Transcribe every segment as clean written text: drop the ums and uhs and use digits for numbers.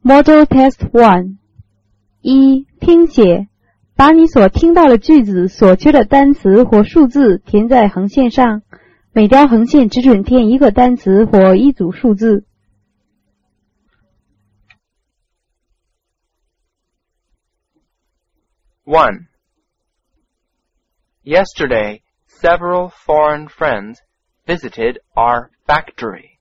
Model Test 1 1. 听写，把你所听到的句子所缺的单词或数字填在横线上，每条横线只准填一个单词或一组数字。 1. Yesterday, several foreign friends visited our factory.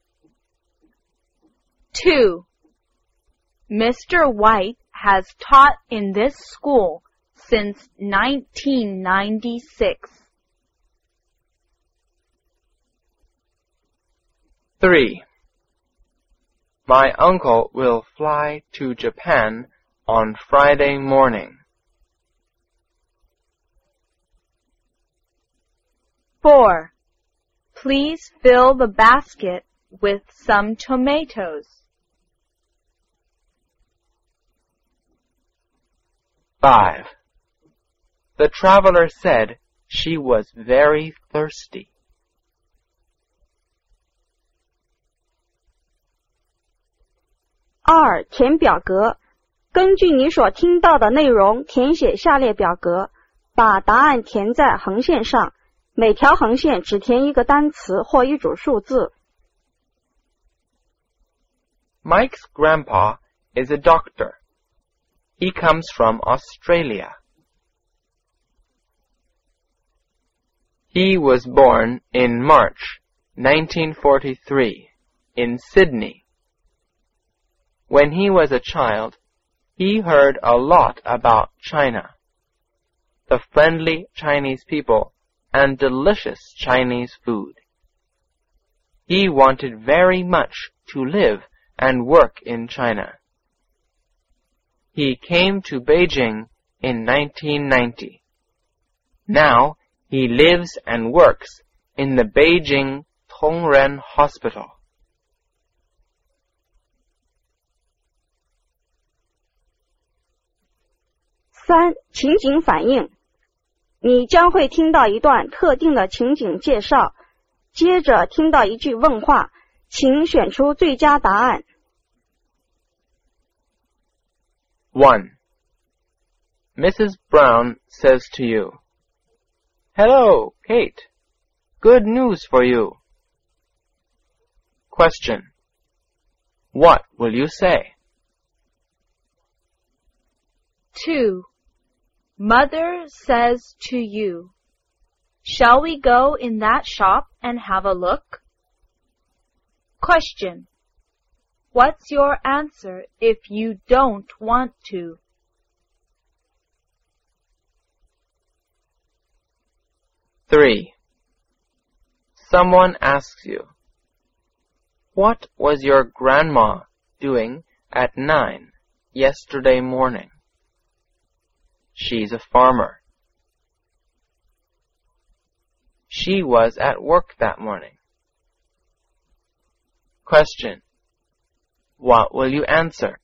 2. Mr. White has taught in this school since 1996. 3. My uncle will fly to Japan on Friday morning. 4. Please fill the basket with some tomatoes. 5. The traveler said she was very thirsty. 2. 填表格，根据你所听到的内容填写下列表格，把答案填在横线上，每条横线只填一个单词或一组数字。 Mike's grandpa is a doctor. He comes from Australia. He was born in March 1943 in Sydney. When he was a child, he heard a lot about China, the friendly Chinese people, and delicious Chinese food. He wanted very much to live and work in China. He came to Beijing in 1990. Now he lives and works in the Beijing Tongren Hospital. 3. 情景反应，你将会听到一段特定的情景介绍，接着听到一句问话，请选出最佳答案。 1. Mrs. Brown says to you, "Hello, Kate. Good news for you." Question. What will you say? 2. Mother says to you, "Shall we go in that shop and have a look?" Question. What's your answer if you don't want to? 3. Someone asks you, "What was your grandma doing at 9 yesterday morning?" She's a farmer. She was at work that morning. Question. What will you answer?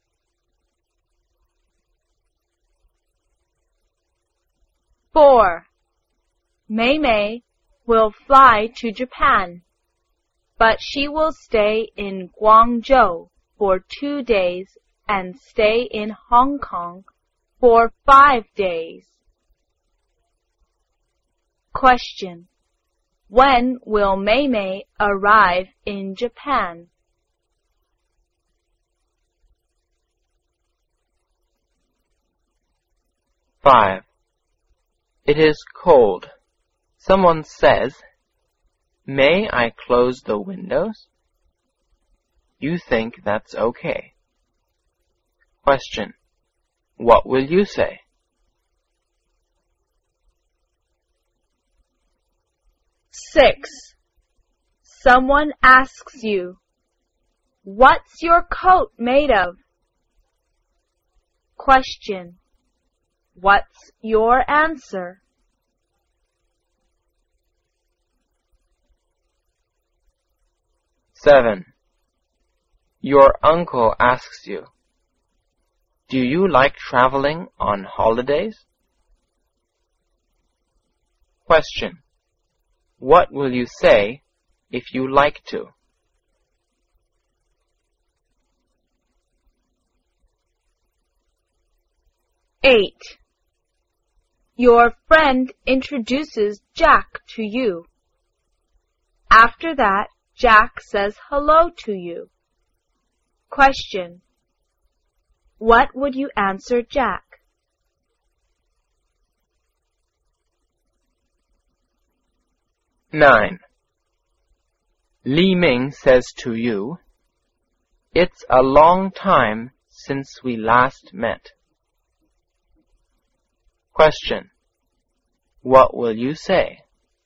4. Mei will fly to Japan, but she will stay in Guangzhou for 2 days and stay in Hong Kong for 5 days. Question. When will Mei arrive in Japan? 5. It is cold. Someone says, "May I close the windows?" You think that's okay. Question. What will you say? 6. Someone asks you, "What's your coat made of?" Question. What's your answer? 7. Your uncle asks you, "Do you like traveling on holidays?" Question. What will you say if you like to? 8. Your friend introduces Jack to you. After that, Jack says hello to you. Question. What would you answer Jack? Nine. Li Ming says to you, "It's a long time since we last met." Question. What will you say?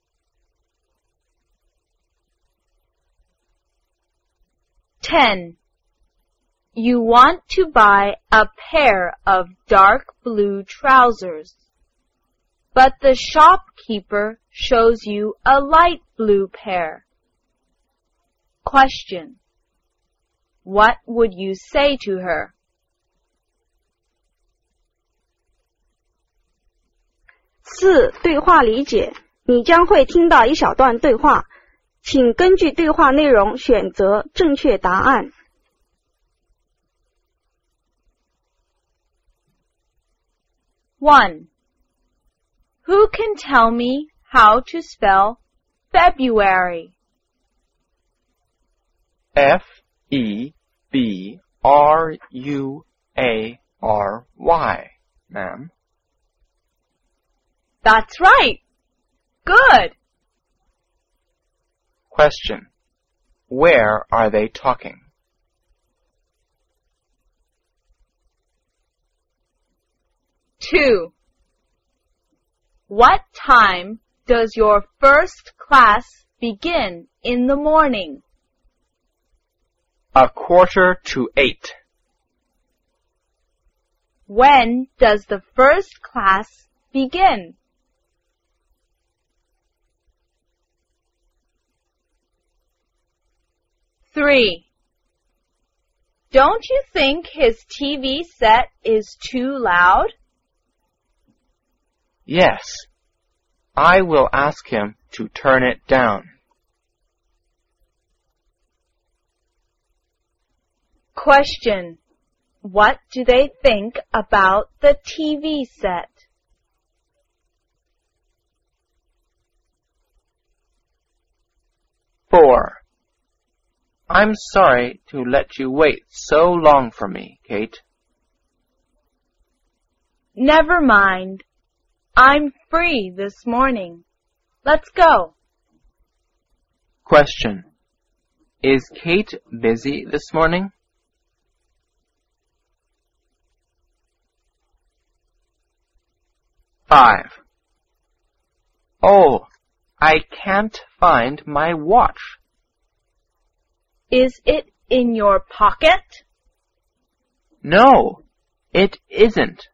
10. You want to buy a pair of dark blue trousers, but the shopkeeper shows you a light blue pair. Question. What would you say to her? 4.对话理解，你将会听到一小段对话，请根据对话内容选择正确答案。 1. Who can tell me how to spell February? F-E-B-R-U-A-R-Y, ma'am. That's right. Good. Question. Where are they talking? 2. What time does your first class begin in the morning? 7:45. When does the first class begin? 3. Don't you think his TV set is too loud? Yes. I will ask him to turn it down. Question. What do they think about the TV set? 4. I'm sorry to let you wait so long for me, Kate. Never mind. I'm free this morning. Let's go. Question. Is Kate busy this morning? 5. Oh, I can't find my watch. Is it in your pocket? No, it isn't.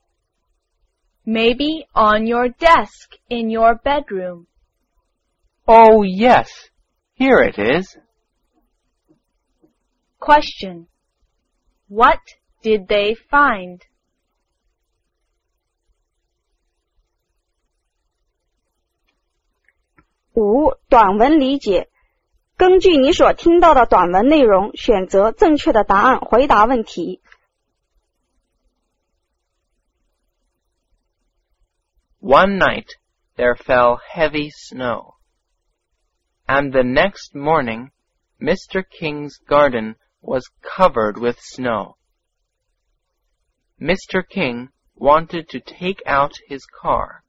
Maybe on your desk in your bedroom. Oh, yes. Here it is. Question. What did they find? 5. 短文理解，根据你所听到的短文内容，选择正确的答案，回答问题。 One night there fell heavy snow, and the next morning Mr. King's garden was covered with snow. Mr. King wanted to take out his car.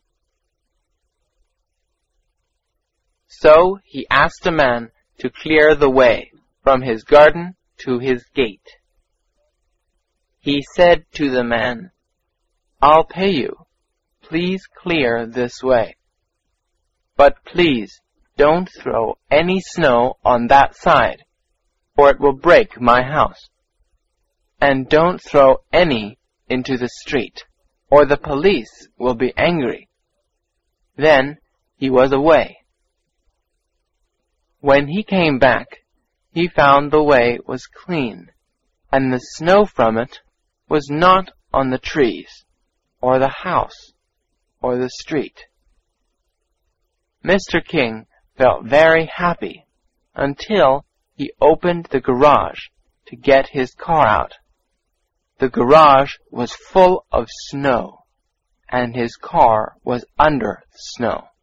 So he asked a man to clear the way from his garden to his gate. He said to the man, "I'll pay you. Please clear this way. But please don't throw any snow on that side, or it will break my house. And don't throw any into the street, or the police will be angry." Then he was away. When he came back, he found the way was clean, and the snow from it was not on the trees, or the house, or the street. Mr. King felt very happy until he opened the garage to get his car out. The garage was full of snow, and his car was under the snow.